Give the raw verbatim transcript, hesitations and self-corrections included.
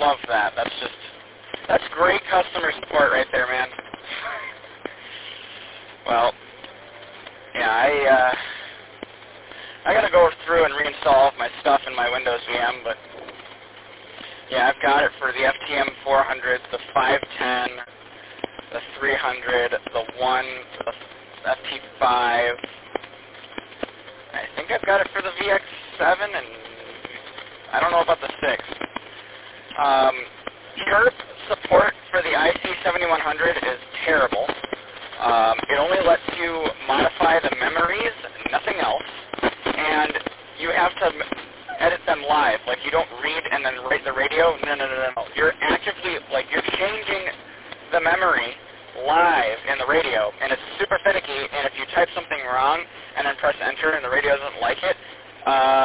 love that. That's just, that's great customer support right there, man. Well, yeah, I, uh, I gotta go through and reinstall all of my stuff in my Windows V M, but yeah, I've got it for the F T M four hundred, the five ten, the three hundred, the one, the F T five. I think I've got it for the V X seven, and I don't know about the six. Um, Chirp support for the I C seventy-one hundred is terrible. Um, it only lets you modify the memories, nothing else, and you have to edit them live. Like, you don't read and then write the radio. No, no, no, no, no. You're actively, like, you're changing the memory live in the radio, and it's super finicky, and if you type something wrong and then press enter and the radio doesn't like it, uh,